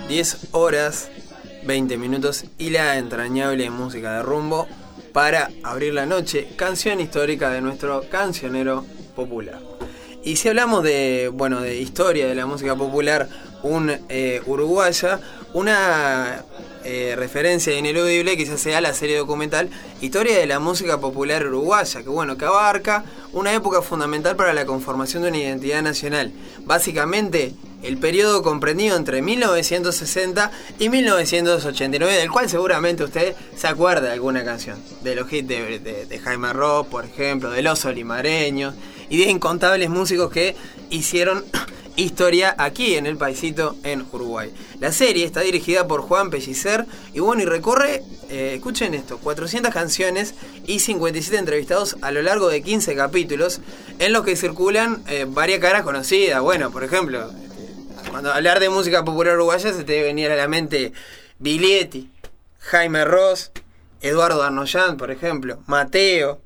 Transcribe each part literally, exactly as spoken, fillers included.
diez horas, veinte minutos y la entrañable música de Rumbo para abrir la noche, canción histórica de nuestro cancionero popular. Y si hablamos de, bueno, de historia de la música popular, un eh, uruguaya, una eh, referencia ineludible quizás sea la serie documental Historia de la Música Popular Uruguaya, que bueno, que abarca una época fundamental para la conformación de una identidad nacional. Básicamente, el periodo comprendido entre mil novecientos sesenta y mil novecientos ochenta y nueve, del cual seguramente usted se acuerda de alguna canción. De los hits de, de, de Jaime Ross, por ejemplo, de Los Olimareños y de incontables músicos que hicieron historia aquí en el paisito en Uruguay. La serie está dirigida por Juan Pellicer y bueno, y recorre, eh, escuchen esto, cuatrocientas canciones y cincuenta y siete entrevistados a lo largo de quince capítulos en los que circulan eh, varias caras conocidas. Bueno, por ejemplo, cuando hablar de música popular uruguaya se te debe venir a la mente Biglietti, Jaime Ross, Eduardo Arnoyán, por ejemplo, Mateo,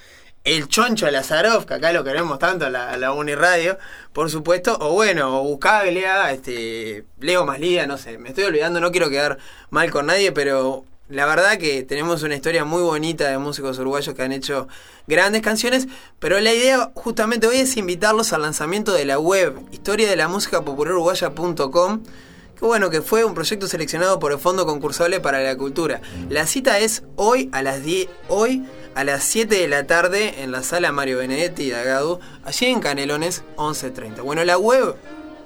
el Choncho Lazaroff, que acá lo queremos tanto, la, la Uniradio, por supuesto, o bueno, o Buscaglia, este, Leo Maslía, no sé, me estoy olvidando, no quiero quedar mal con nadie, pero la verdad que tenemos una historia muy bonita de músicos uruguayos que han hecho grandes canciones, pero la idea justamente hoy es invitarlos al lanzamiento de la web historia de la música popular uruguaya punto com, que bueno, que fue un proyecto seleccionado por el Fondo Concursable para la Cultura. La cita es hoy a las diez, hoy a las siete de la tarde en la sala Mario Benedetti de Agadu, allí en Canelones once treinta. Bueno, la web,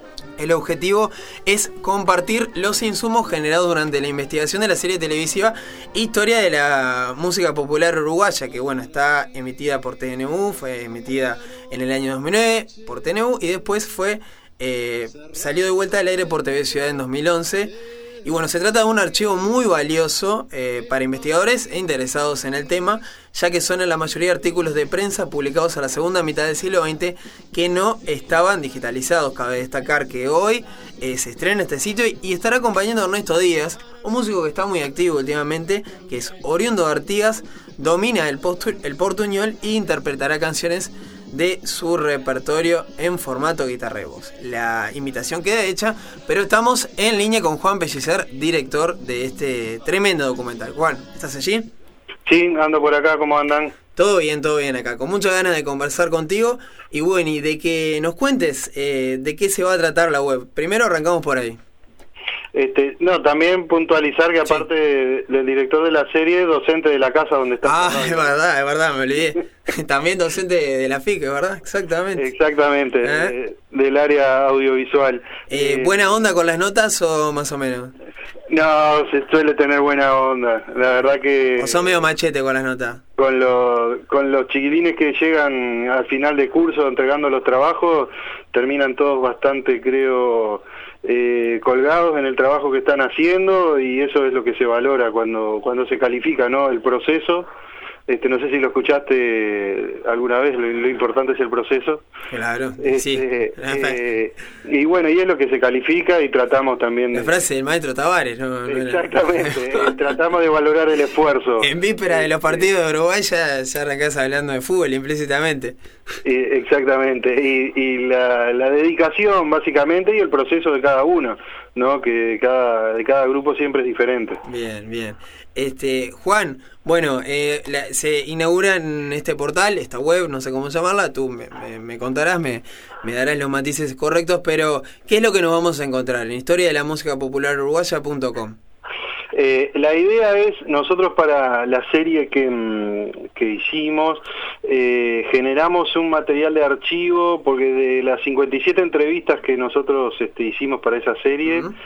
el objetivo es compartir los insumos generados durante la investigación de la serie televisiva Historia de la Música Popular Uruguaya, que bueno, está emitida por T N U, fue emitida en el año dos mil nueve por T N U y después fue eh, salió de vuelta al aire por T V Ciudad en dos mil once. Y bueno, se trata de un archivo muy valioso eh, para investigadores e interesados en el tema, ya que son en la mayoría artículos de prensa publicados a la segunda mitad del siglo veinte que no estaban digitalizados. Cabe destacar que hoy eh, se estrena este sitio y, y estará acompañando a Ernesto Díaz, un músico que está muy activo últimamente, que es oriundo de Artigas, domina el, postu- el portuñol e interpretará canciones de su repertorio en formato guitarra y voz. La invitación queda hecha, pero estamos en línea con Juan Pellicer, director de este tremendo documental. Juan, ¿estás allí? Sí, ando por acá, ¿cómo andan? Todo bien, todo bien acá, con muchas ganas de conversar contigo y bueno, y de que nos cuentes eh, de qué se va a tratar la web. Primero arrancamos por ahí. Este, no, también puntualizar que aparte sí. de, del director de la serie, docente de la casa donde está. Ah, es verdad, es verdad, me olvidé. También docente de la F I C, ¿verdad? Exactamente. Exactamente, ¿Eh? de, del área audiovisual. Eh, eh, ¿Buena onda con las notas o más o menos? No, se suele tener buena onda, la verdad que... ¿O son medio machete con las notas? Con, lo, con los chiquilines que llegan al final de curso entregando los trabajos, terminan todos bastante, creo... Eh, colgados en el trabajo que están haciendo y eso es lo que se valora cuando cuando se califica, ¿no? El proceso. Este, no sé si lo escuchaste alguna vez, lo, lo importante es el proceso. Claro, este, sí. Eh, y bueno, y es lo que se califica y tratamos también... La frase del maestro Tavares, ¿no? Exactamente, tratamos de valorar el esfuerzo. En víspera de los partidos de Uruguay ya, ya arrancás hablando de fútbol implícitamente. Eh, exactamente, y, y la, la dedicación básicamente y el proceso de cada uno, ¿no? Que cada, de cada grupo siempre es diferente. Bien, bien. Este, Juan, bueno, eh, la, se inaugura en este portal, esta web, no sé cómo llamarla, tú me, me, me contarás, me, me darás los matices correctos, pero ¿qué es lo que nos vamos a encontrar en historia de la música popular uruguaya punto com? Eh, la idea es, nosotros para la serie que, que hicimos, eh, generamos un material de archivo, porque de las cincuenta y siete entrevistas que nosotros este, hicimos para esa serie, uh-huh.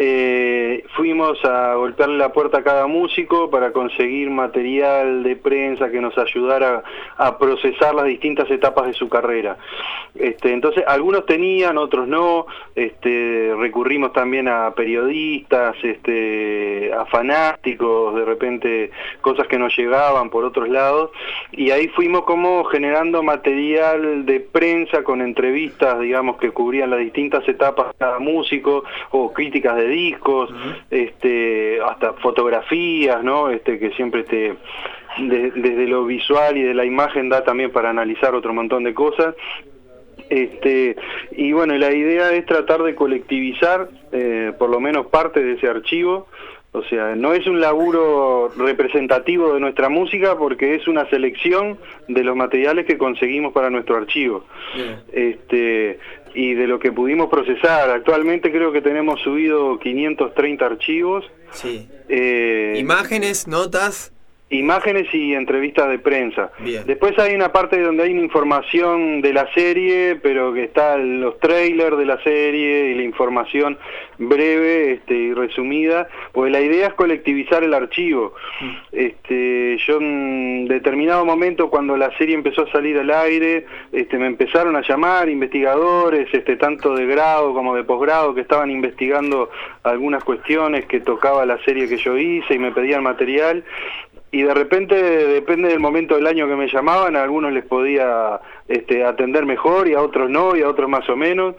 eh, fuimos a golpearle la puerta a cada músico para conseguir material de prensa que nos ayudara a, a procesar las distintas etapas de su carrera. Este, entonces, algunos tenían, otros no, este, recurrimos también a periodistas, este, a fanáticos, de repente cosas que nos llegaban por otros lados, y ahí fuimos como generando material de prensa con entrevistas, digamos, que cubrían las distintas etapas de cada músico, o críticas de discos, uh-huh. este, hasta fotografías, ¿no? Este, que siempre este, de, desde lo visual y de la imagen da también para analizar otro montón de cosas. Este, y bueno, la idea es tratar de colectivizar eh, por lo menos parte de ese archivo. O sea, no es un laburo representativo de nuestra música porque es una selección de los materiales que conseguimos para nuestro archivo. Bien. Este, y de lo que pudimos procesar. Actualmente creo que tenemos subido quinientos treinta archivos. Sí. Eh, Imágenes, notas... Imágenes y entrevistas de prensa. Bien. Después hay una parte donde hay una información de la serie, pero que están los trailers de la serie y la información breve este, y resumida, porque la idea es colectivizar el archivo. Mm. Este, yo en determinado momento, cuando la serie empezó a salir al aire, este, me empezaron a llamar investigadores, este, tanto de grado como de posgrado, que estaban investigando algunas cuestiones que tocaba la serie que yo hice y me pedían material. Y de repente, depende del momento del año que me llamaban, a algunos les podía este, atender mejor y a otros no, y a otros más o menos.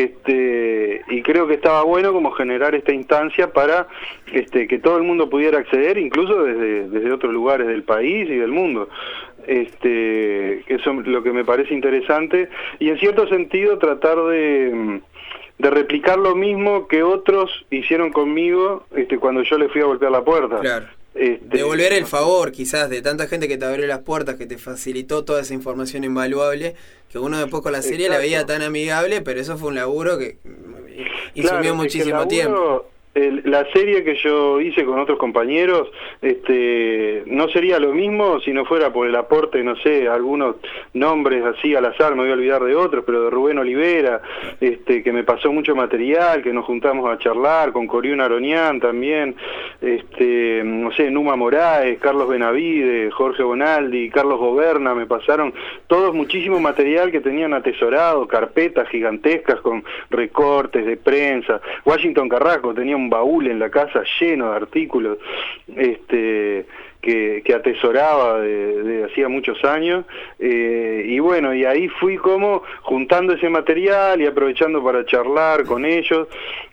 Este, y creo que estaba bueno como generar esta instancia para este, que todo el mundo pudiera acceder, incluso desde, desde otros lugares del país y del mundo. Este, eso es lo que me parece interesante. Y en cierto sentido tratar de... de replicar lo mismo que otros hicieron conmigo este, cuando yo les fui a golpear la puerta. Claro. Este, devolver el favor quizás de tanta gente que te abrió las puertas, que te facilitó toda esa información invaluable, que uno después con la serie Exacto. la veía tan amigable, pero eso fue un laburo que insumió claro, muchísimo es que laburo, tiempo. El, la serie que yo hice con otros compañeros este, no sería lo mismo si no fuera por el aporte, no sé, algunos nombres así al azar, me voy a olvidar de otros, pero de Rubén Olivera, este, que me pasó mucho material, que nos juntamos a charlar, con Coriún Aronian también, este, no sé, Numa Moraes, Carlos Benavide, Jorge Bonaldi, Carlos Goberna, me pasaron todos muchísimo material que tenían atesorado, carpetas gigantescas con recortes de prensa. Washington Carrasco tenía un baúl en la casa lleno de artículos este que, que atesoraba de, de hacía muchos años eh, y bueno, y ahí fui como juntando ese material y aprovechando para charlar con ellos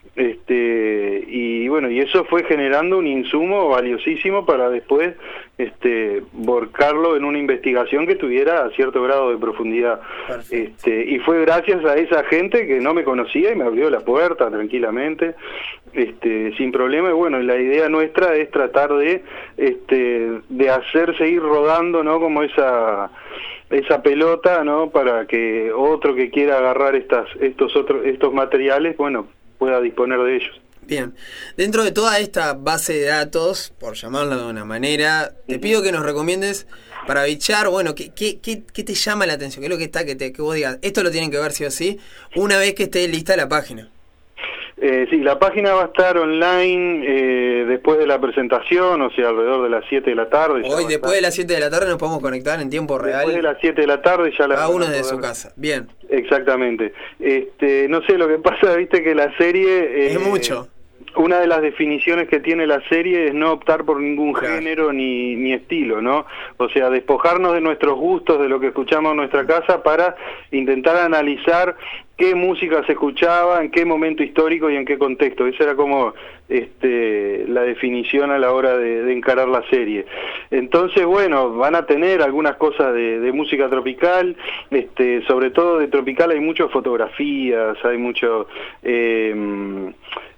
este y bueno, y eso fue generando un insumo valiosísimo para después este volcarlo en una investigación que tuviera cierto grado de profundidad. Este y fue gracias a esa gente que no me conocía y me abrió la puerta tranquilamente este sin problema. Y bueno, la idea nuestra es tratar de este de hacer seguir rodando, ¿no? Como esa esa pelota, ¿no? Para que otro que quiera agarrar estas estos otros estos materiales, bueno, pueda disponer de ellos. Bien, dentro de toda esta base de datos, por llamarla de una manera, te pido que nos recomiendes para bichar, bueno, ¿qué, qué, qué, qué te llama la atención? ¿Qué es lo que está que, te, que vos digas? Esto lo tienen que ver sí o sí, una vez que esté lista la página. Eh, sí, la página va a estar online eh, después de la presentación, o sea, alrededor de las siete de la tarde. Hoy, después de las siete de la tarde, nos podemos conectar en tiempo real. Después de las siete de la tarde ya la... Cada uno desde su casa, bien. Exactamente. Este, no sé, lo que pasa, viste, que la serie... Eh, es mucho. Una de las definiciones que tiene la serie es no optar por ningún claro. género ni, ni estilo, ¿no? O sea, despojarnos de nuestros gustos, de lo que escuchamos en nuestra casa, para intentar analizar qué música se escuchaba, en qué momento histórico y en qué contexto. Esa era como este, la definición a la hora de, de encarar la serie. Entonces, bueno, van a tener algunas cosas de, de música tropical, este, sobre todo de tropical hay muchas fotografías, hay mucho... Eh,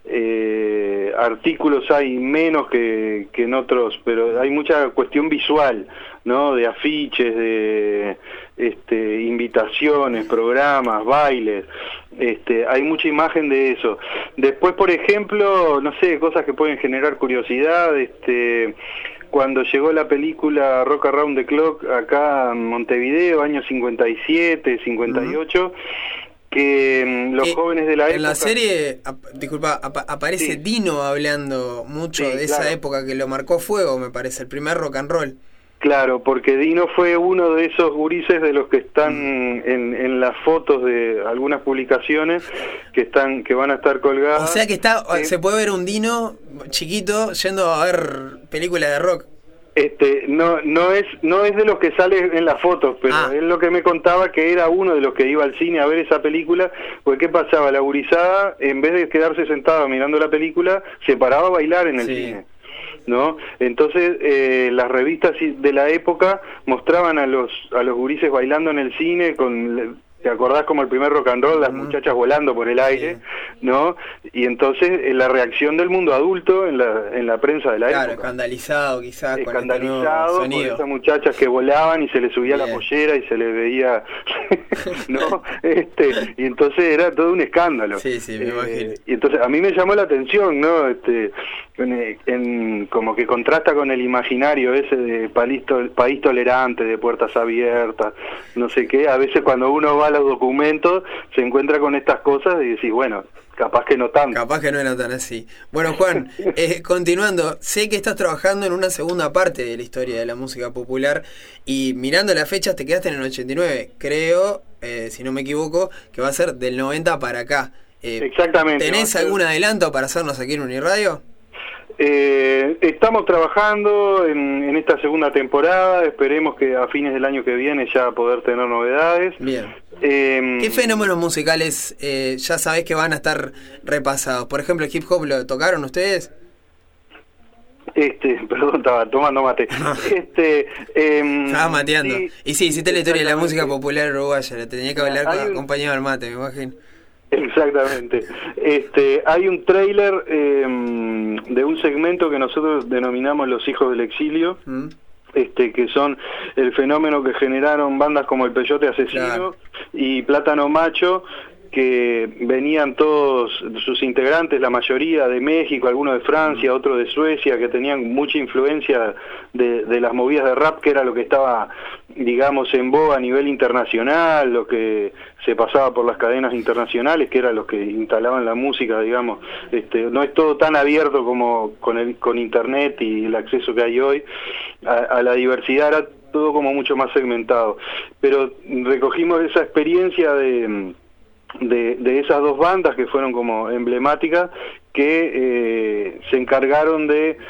Eh, artículos hay menos que, que en otros, pero hay mucha cuestión visual, ¿no? De afiches, de este, invitaciones, programas, bailes, este, hay mucha imagen de eso. Después, por ejemplo, no sé, cosas que pueden generar curiosidad, este... cuando llegó la película Rock Around the Clock acá en Montevideo, años cincuenta y siete, cincuenta y ocho, uh-huh. que los eh, jóvenes de la época... En la serie, ap disculpa, ap aparece sí. Dino hablando mucho sí, de esa claro. época que lo marcó fuego, me parece, el primer rock and roll. Claro, porque Dino fue uno de esos gurises de los que están mm. en, en las fotos de algunas publicaciones que están que van a estar colgadas. O sea que está eh, se puede ver un Dino chiquito yendo a ver películas de rock. Este, no, no es, no es de los que sale en las fotos, pero ah. él lo que me contaba que era uno de los que iba al cine a ver esa película, porque ¿qué pasaba? La gurizada, en vez de quedarse sentada mirando la película, se paraba a bailar en el sí. cine, ¿no? Entonces, eh, las revistas de la época mostraban a los, a los gurises bailando en el cine con ¿Te acordás como el primer rock and roll, las uh-huh. muchachas volando por el aire, sí. ¿no? Y entonces eh, la reacción del mundo adulto en la en la prensa de la claro, época. Claro, escandalizado quizás con escandalizado este con esas muchachas que volaban y se les subía Bien. la pollera y se les veía, ¿no? este Y entonces era todo un escándalo. Sí, sí, me eh, imagino. Y entonces a mí me llamó la atención, ¿no? Este en, en, como que contrasta con el imaginario ese de país, to, país tolerante, de puertas abiertas, no sé qué. A veces cuando uno va a los documentos se encuentra con estas cosas y decís, bueno, capaz que no tanto. Capaz que no era tan así. Bueno, Juan, eh, continuando, sé que estás trabajando en una segunda parte de la historia de la música popular y mirando las fechas te quedaste en el ochenta y nueve. Creo, eh, si no me equivoco, que va a ser del noventa para acá. Eh, Exactamente. ¿Tenés algún adelanto para hacernos aquí en Uniradio? Eh, estamos trabajando en, en esta segunda temporada, esperemos que a fines del año que viene ya poder tener novedades. Bien. Eh, ¿Qué fenómenos musicales eh, ya sabés que van a estar repasados? Por ejemplo, ¿el hip hop lo tocaron ustedes? Este, perdón, estaba tomando mate. este, eh, Estaba mateando. Sí, y sí, hiciste la historia de la música popular uruguaya, le tenía que hablar con, un... acompañado del mate, me imagino. Exactamente. Este, hay un tráiler eh, de un segmento que nosotros denominamos Los Hijos del Exilio, ¿Mm? este, que son el fenómeno que generaron bandas como El Peyote Asesino claro. y Plátano Macho, que venían todos sus integrantes, la mayoría de México, algunos de Francia, otros de Suecia, que tenían mucha influencia de, de las movidas de rap, que era lo que estaba, digamos, en boga a nivel internacional, lo que se pasaba por las cadenas internacionales, que era lo que instalaban la música, digamos. Este, no es todo tan abierto como con, el, con internet y el acceso que hay hoy a, a la diversidad, era todo como mucho más segmentado. Pero recogimos esa experiencia de... De, de esas dos bandas que fueron como emblemáticas, que eh, se encargaron de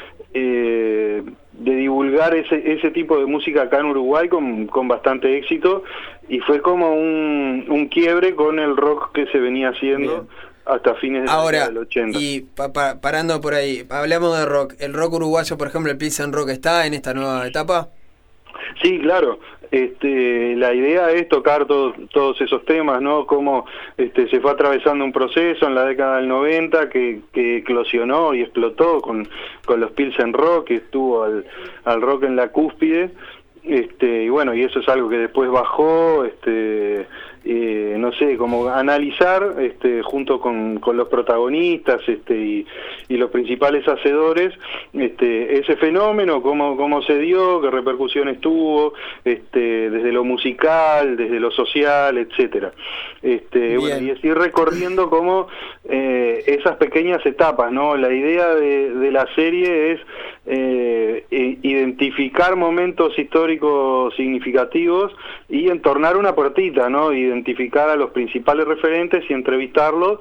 eh, de divulgar ese ese tipo de música acá en Uruguay con, con bastante éxito, y fue como un, un quiebre con el rock que se venía haciendo. Bien. Hasta fines de Ahora, del ochenta. Y pa, pa, parando por ahí, hablamos de rock. ¿El rock uruguayo, por ejemplo, el Pilsen Rock, está en esta nueva etapa? Sí, claro. Este, la idea es tocar todo, todos esos temas, ¿no? Cómo este, se fue atravesando un proceso en la década del noventa que, que eclosionó y explotó con, con los Pilsen Rock, que estuvo al, al rock en la cúspide. Este, y bueno, y eso es algo que después bajó, este, eh, no sé, como analizar este, junto con, con los protagonistas este, y, y los principales hacedores este, ese fenómeno, cómo, cómo se dio, qué repercusiones tuvo, este, desde lo musical, desde lo social, etcétera. Este, bueno, y así recorriendo como eh, esas pequeñas etapas, ¿no? La idea de, de la serie es eh, identificar momentos históricos significativos y entornar una puertita, ¿no? Identificar a los principales referentes y entrevistarlos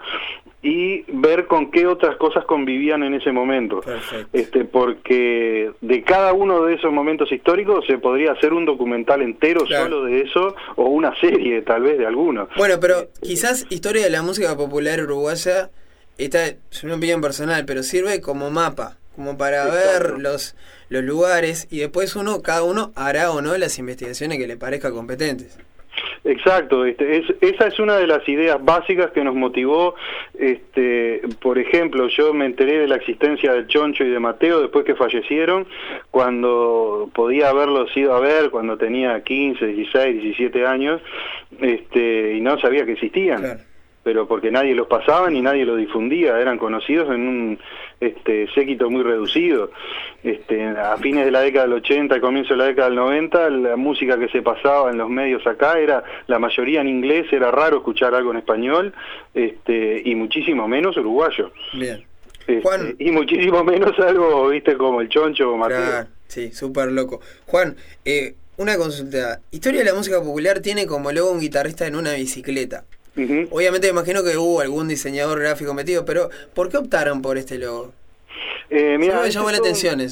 y ver con qué otras cosas convivían en ese momento. Perfecto. Este, porque de cada uno de esos momentos históricos se podría hacer un documental entero claro. solo de eso, o una serie tal vez de alguno. Bueno, pero quizás historia de la música popular uruguaya, esta es una opinión personal, pero sirve como mapa, como para Exacto. ver los los lugares, y después uno, cada uno hará o no las investigaciones que le parezca competentes. Exacto, este, es, esa es una de las ideas básicas que nos motivó. Este, por ejemplo, yo me enteré de la existencia del Choncho y de Mateo después que fallecieron, cuando podía haberlos ido a ver cuando tenía quince, dieciséis, diecisiete años, este, y no sabía que existían. Claro. Pero porque nadie los pasaba ni nadie los difundía, eran conocidos en un este, séquito muy reducido. Este, a fines de la década del ochenta y comienzo de la década del noventa, la música que se pasaba en los medios acá era la mayoría en inglés, era raro escuchar algo en español, este, y muchísimo menos uruguayo. Bien. Este, Juan, y muchísimo menos algo, viste, como el Choncho o Mateo. Claro, sí, súper loco. Juan, eh, una consulta. Historia de la música popular tiene como logo un guitarrista en una bicicleta. Uh-huh. Obviamente me imagino que hubo algún diseñador gráfico metido, pero ¿por qué optaron por este logo? Eh, mirá, me llamó la todo, atención eso.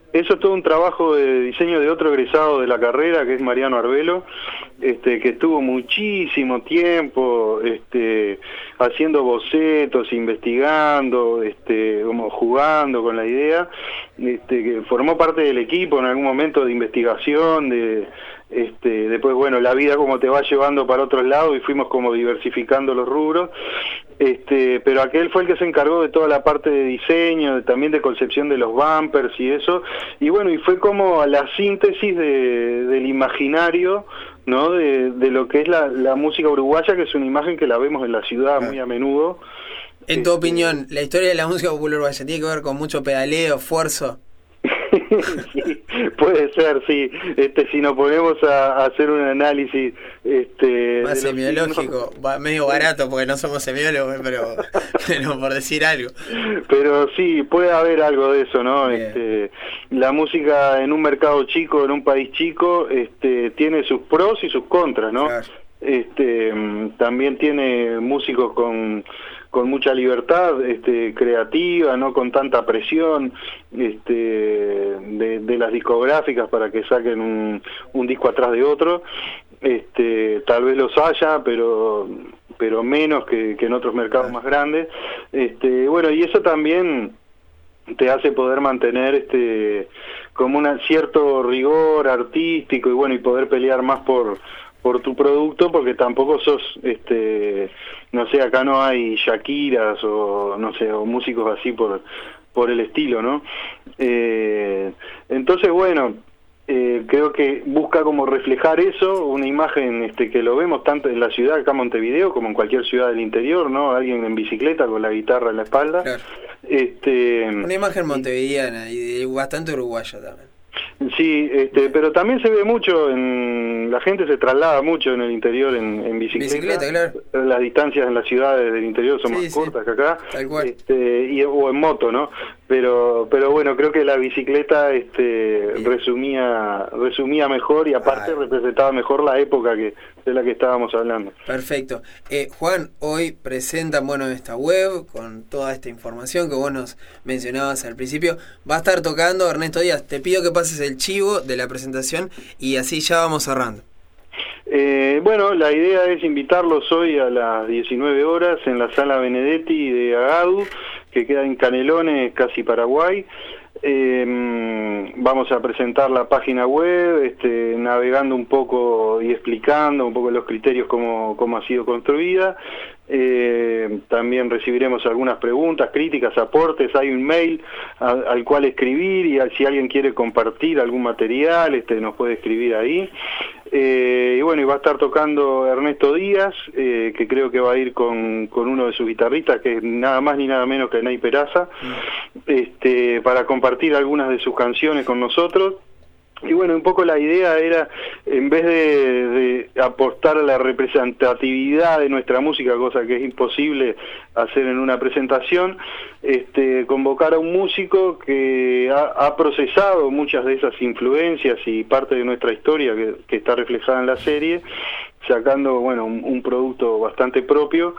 eso es todo un trabajo de diseño de otro egresado de la carrera, que es Mariano Arbelo, este, que estuvo muchísimo tiempo este, haciendo bocetos, investigando, este, como jugando con la idea, este, que formó parte del equipo en algún momento de investigación, de este, después, bueno, la vida como te va llevando para otros lados y fuimos como diversificando los rubros. Este, pero aquel fue el que se encargó de toda la parte de diseño, de, también de concepción de los bumpers y eso, y bueno, y fue como la síntesis de, del imaginario, ¿no? De, de lo que es la, la música uruguaya, que es una imagen que la vemos en la ciudad muy a menudo. En tu este, opinión, ¿la historia de la música popular uruguaya tiene que ver con mucho pedaleo, esfuerzo? Sí, puede ser, sí. Este, si nos ponemos a, a hacer un análisis este, más semiológico, no, medio barato porque no somos semiólogos, pero, pero por decir algo. Pero sí, puede haber algo de eso, ¿no? Este, la música en un mercado chico, en un país chico, este, tiene sus pros y sus contras, ¿no? Claro. Este, también tiene músicos con con mucha libertad este, creativa, no con tanta presión este, de, de las discográficas para que saquen un, un disco atrás de otro. Este, tal vez los haya, pero pero menos que, que en otros mercados más grandes. Este, bueno, y eso también te hace poder mantener este como un cierto rigor artístico y bueno, y poder pelear más por por tu producto, porque tampoco sos, este no sé, acá no hay Shakiras o no sé, o músicos así por por el estilo, ¿no? Eh, entonces, bueno, eh, creo que busca como reflejar eso, una imagen este que lo vemos tanto en la ciudad, acá en Montevideo, como en cualquier ciudad del interior, ¿no? Alguien en bicicleta con la guitarra en la espalda. Claro. Este, una imagen montevideana y bastante uruguaya también. Sí, este, pero también se ve mucho, en la gente se traslada mucho en el interior en, en bicicleta. Bicicleta, claro. Las distancias en las ciudades del interior son sí, más sí. cortas que acá, tal cual. Este, y, o en moto, ¿no? Pero pero bueno, creo que la bicicleta este, sí. resumía resumía mejor y aparte ah. representaba mejor la época que de la que estábamos hablando. Perfecto. Eh, Juan, hoy presentan, bueno, esta web con toda esta información que vos nos mencionabas al principio. Va a estar tocando Ernesto Díaz. Te pido que pases el chivo de la presentación y así ya vamos cerrando. Eh, bueno, la idea es invitarlos hoy a las diecinueve horas en la Sala Benedetti de Agadu, que queda en Canelones, casi Paraguay. Eh, vamos a presentar la página web, este, navegando un poco y explicando un poco los criterios, cómo, cómo ha sido construida. Eh, también recibiremos algunas preguntas, críticas, aportes. Hay un mail a, al cual escribir y a, si alguien quiere compartir algún material, este, nos puede escribir ahí. Eh, y bueno, y va a estar tocando Ernesto Díaz, eh, que creo que va a ir con, con uno de sus guitarristas, que es nada más ni nada menos que Ney Peraza, este, para compartir algunas de sus canciones con nosotros. Y bueno, un poco la idea era, en vez de, de apostar a la representatividad de nuestra música, cosa que es imposible hacer en una presentación, este, convocar a un músico que ha, ha procesado muchas de esas influencias y parte de nuestra historia que, que está reflejada en la serie, sacando, bueno, un, un producto bastante propio,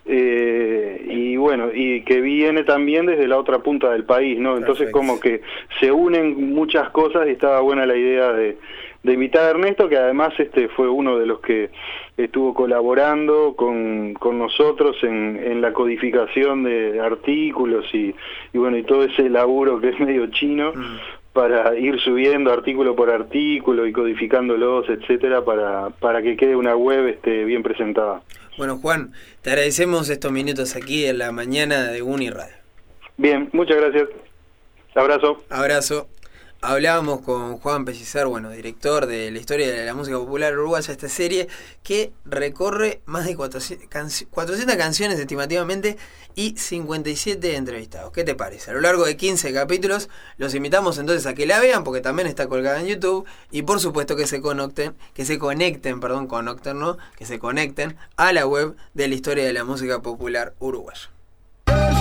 eh, y bueno, y que viene también desde la otra punta del país, ¿no? Entonces, perfecto, como que se unen muchas cosas y estaba buena la idea de, de invitar a Ernesto, que además este fue uno de los que estuvo colaborando con, con nosotros en, en la codificación de artículos y, y bueno, y todo ese laburo que es medio chino, mm. para ir subiendo artículo por artículo y codificándolos, etcétera, para, para que quede una web este, bien presentada. Bueno, Juan, te agradecemos estos minutos aquí en la mañana de Uniradio. Bien, muchas gracias. Abrazo. Abrazo. Hablábamos con Juan Pellicer, bueno, director de la historia de la música popular uruguaya, esta serie que recorre más de cuatrocientas, canci- cuatrocientas canciones estimativamente y cincuenta y siete entrevistados. ¿Qué te parece? A lo largo de quince capítulos, los invitamos entonces a que la vean porque también está colgada en YouTube y por supuesto que se conecten, que se conecten, perdón, conecten, ¿no? Que se conecten a la web de la historia de la música popular uruguaya.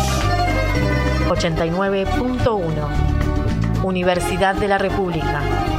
ochenta y nueve punto uno Universidad de la República.